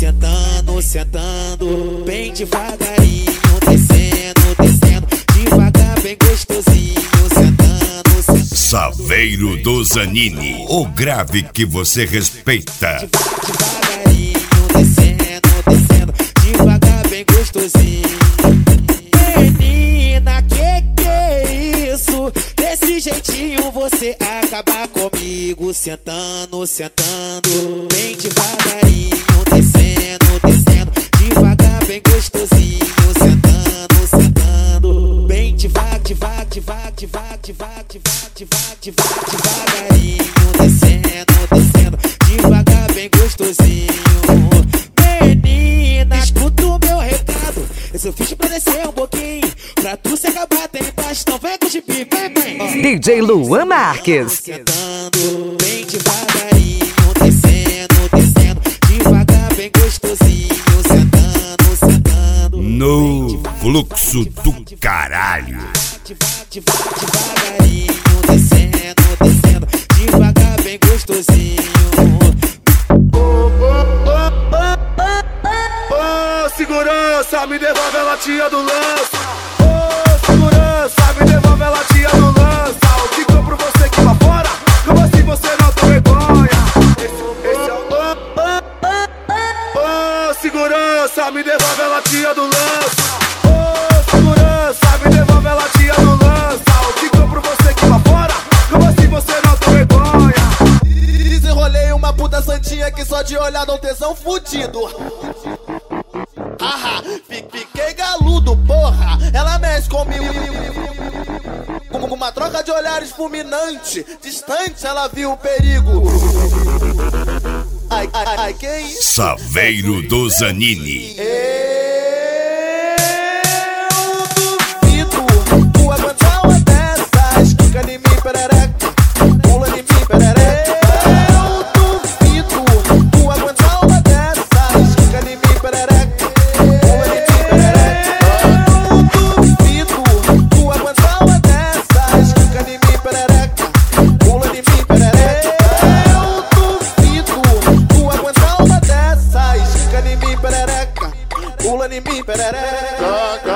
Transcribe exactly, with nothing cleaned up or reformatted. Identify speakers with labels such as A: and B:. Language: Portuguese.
A: sentando, sentando, bem devagarinho, descendo, descendo, devagar, bem gostosinho, sentando, sentando.
B: Saveiro do Zanini, o grave que você respeita.
A: Devagarinho, descendo, descendo, devagar, bem gostosinho. Menina, que que é isso? Desse jeitinho você acaba comigo, sentando, sentando, bem devagarinho, descendo, descendo, devagar, bem gostosinho, sentando, sentando, bem devagar, devagar, devagar, devagar, devagar, devagar, devagar, devagarinho, descendo, descendo, devagar, bem gostosinho. Menina, escuta o meu recado, esse eu fiz pra descer um pouquinho, pra tu se acabar tem embaixo, então vem com o chipi, vem, vem.
C: D J Luan Marques.
A: Sentando, bem devagarinho, descendo, descendo, devagar, bem gostosinho, sentando, sentando.
B: No fluxo do caralho.
A: Devagar, devagar, devagarinho, descendo, descendo, devagar, bem gostosinho.
D: Ô segurança, me devolve a latinha do lança. Ô segurança, me devolve a latinha do lança. O que compro você aqui lá fora? Como assim você não tem vergonha? Esse, esse é o... Ô segurança, me devolve a latinha do lança. Ô segurança, me devolve a latinha do lança. O que compro você aqui lá fora? Como assim você não tem vergonha? Desenrolei uma puta santinha que só de olhar dá um tesão fudido. Haha, fiquei galudo, porra. Ela mexe comigo com uma troca de olhares fulminante. Distante ela viu o perigo. Ai, ai, ai, que isso?
B: Saveiro do Zanini.
D: Eu duvido tu aguentar uma dessas. Quica em mim, perereca, pula em mim, perereca. Eu duvido tu aguentar uma dessas. Quica em mim, perereca, pula em mim, perereca. Eu duvido tu aguentar uma dessas. Quica em mim, perereca, pula em mim, perereca. Eu duvido tu aguentar uma dessas. Quica em mim, perereca, pula em mim, perereca.